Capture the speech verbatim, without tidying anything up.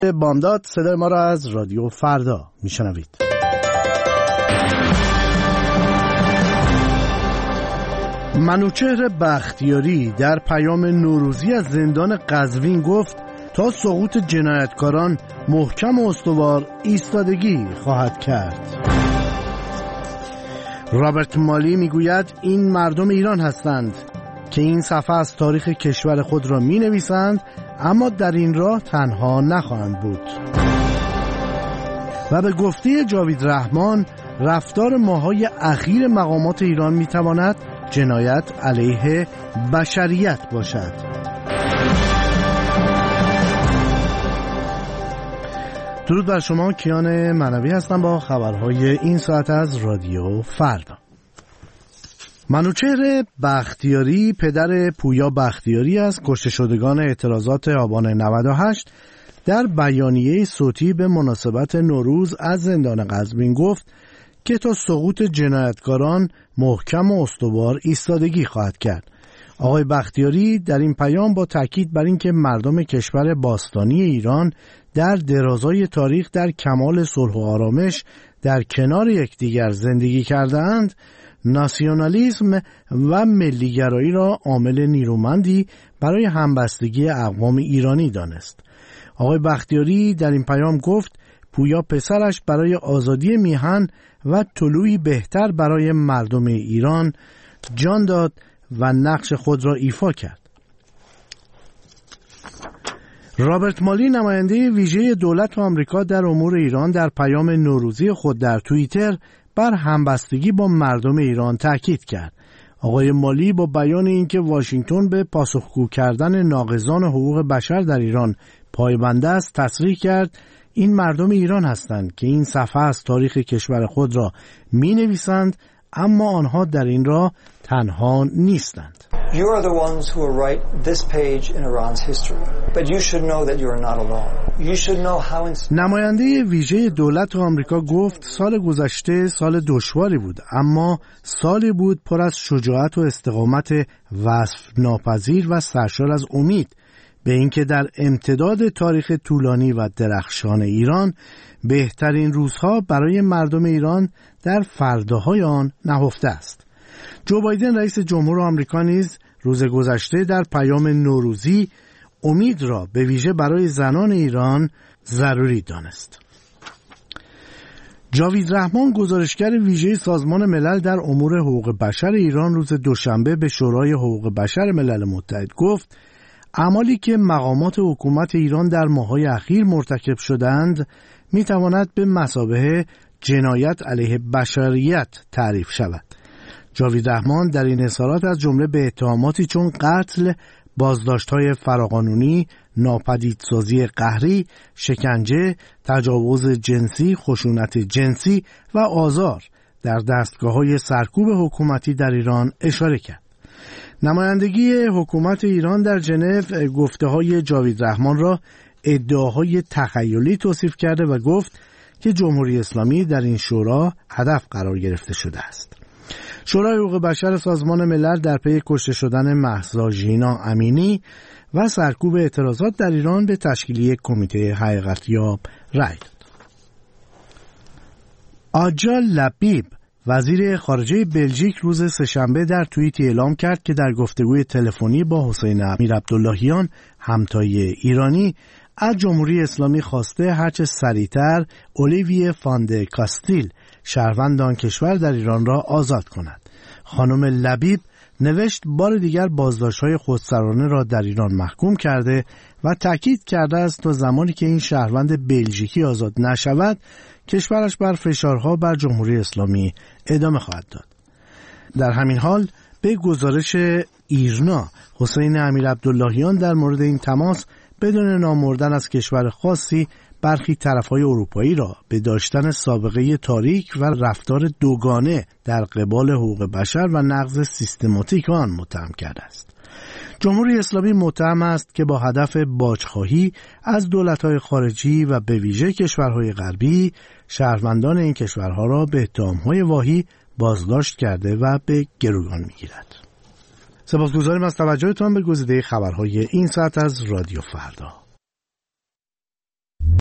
بامداد صدای ما را از رادیو فردا میشنوید. منوچهر بختیاری در پیام نوروزی از زندان قزوین گفت تا سقوط جنایتکاران محکم و استوار ایستادگی خواهد کرد. رابرت مالی میگوید این مردم ایران هستند که این صفحه از تاریخ کشور خود را می نویسند، اما در این راه تنها نخواهند بود. و به گفته جاوید رحمان رفتار ماهای اخیر مقامات ایران می تواند جنایت علیه بشریت باشد. درود بر شما، کیان منوی هستم با خبرهای این ساعت از رادیو فردا. منوچهر بختیاری پدر پویا بختیاری از کشته شدگان اعتراضات آبان نود و هشت در بیانیه صوتی به مناسبت نوروز از زندان قزوین گفت که تا سقوط جنایتکاران محکم و استوار ایستادگی خواهد کرد. آقای بختیاری در این پیام با تاکید بر اینکه مردم کشور باستانی ایران در درازای تاریخ در کمال صلح و آرامش در کنار یکدیگر زندگی کرده‌اند، ناسیونالیسم و ملیگرایی را عامل نیرومندی برای همبستگی اقوام ایرانی دانست. آقای بختیاری در این پیام گفت پویا پسرش برای آزادی میهن و طلوعی بهتر برای مردم ایران جان داد و نقش خود را ایفا کرد. رابرت مالی نماینده ویژه دولت آمریکا در امور ایران در پیام نوروزی خود در توییتر بر همبستگی با مردم ایران تاکید کرد. آقای مالی با بیان اینکه واشنگتن به پاسخگو کردن ناقضان حقوق بشر در ایران پایبند است تصریح کرد این مردم ایران هستند که این صفحه از تاریخ کشور خود را می نویسند، اما آنها در این راه تنها نیستند. You are the ones who will write this page in Iran's history. But you should know that you are not alone. You should know how in... نماینده ویژه دولت آمریکا گفت سال گذشته سال دشواری بود، اما سالی بود پر از شجاعت و استقامت وصف ناپذیر و سرشار از امید به اینکه در امتداد تاریخ طولانی و درخشان ایران بهترین روزها برای مردم ایران در فرداهای آن نهفته است. جو بایدن رئیس جمهور آمریکا نیز روز گذشته در پیام نوروزی امید را به ویژه برای زنان ایران ضروری دانست. جاوید رحمان گزارشگر ویژه سازمان ملل در امور حقوق بشر ایران روز دوشنبه به شورای حقوق بشر ملل متحد گفت اعمالی که مقامات حکومت ایران در ماه‌های اخیر مرتکب شدند میتواند به مثابه جنایت علیه بشریت تعریف شود. جاوید رحمان در این اظهارات از جمله به اتهاماتی چون قتل، بازداشت‌های فراقانونی، ناپدیدسازی قهری، شکنجه، تجاوز جنسی، خشونت جنسی و آزار در دستگاه‌های سرکوب حکومتی در ایران اشاره کرد. نمایندگی حکومت ایران در ژنو گفته‌های جاوید رحمان را ادعاهای تخیلی توصیف کرده و گفت که جمهوری اسلامی در این شورا هدف قرار گرفته شده است. شورای حقوق بشر سازمان ملل در پی کشته شدن مهسا ژینا امینی و سرکوب اعتراضات در ایران به تشکیل یک کمیته حقیقت‌یاب رأی داد. آجا لبیب وزیر خارجه بلژیک روز سه‌شنبه در توییتی اعلام کرد که در گفتگوی تلفنی با حسین امیرعبداللهیان همتای ایرانی از جمهوری اسلامی خواسته هرچه سریعتر اولیویه فاند کاستیل شهروند آن کشور در ایران را آزاد کند. خانم لبیب نوشت بار دیگر بازداشت‌های خودسرانه را در ایران محکوم کرده و تاکید کرده است تا زمانی که این شهروند بلژیکی آزاد نشود کشورش بر فشارها بر جمهوری اسلامی ادامه خواهد داد. در همین حال به گزارش ایرنا حسین امیرعبداللهیان در مورد این تماس بدون نامبردن از کشور خاصی برخی طرف‌های اروپایی را به داشتن سابقه تاریک و رفتار دوگانه در قبال حقوق بشر و نقض سیستماتیک آن متهم کرده است. جمهوری اسلامی متهم است که با هدف باجخواهی از دولت‌های خارجی و به ویژه کشورهای غربی شهروندان این کشورها را به اتهام‌های واهی بازداشت کرده و به گروگان می‌گیرد. سپاسگزاریم از توجهتان به گزیده خبرهای این ساعت از رادیو فردا.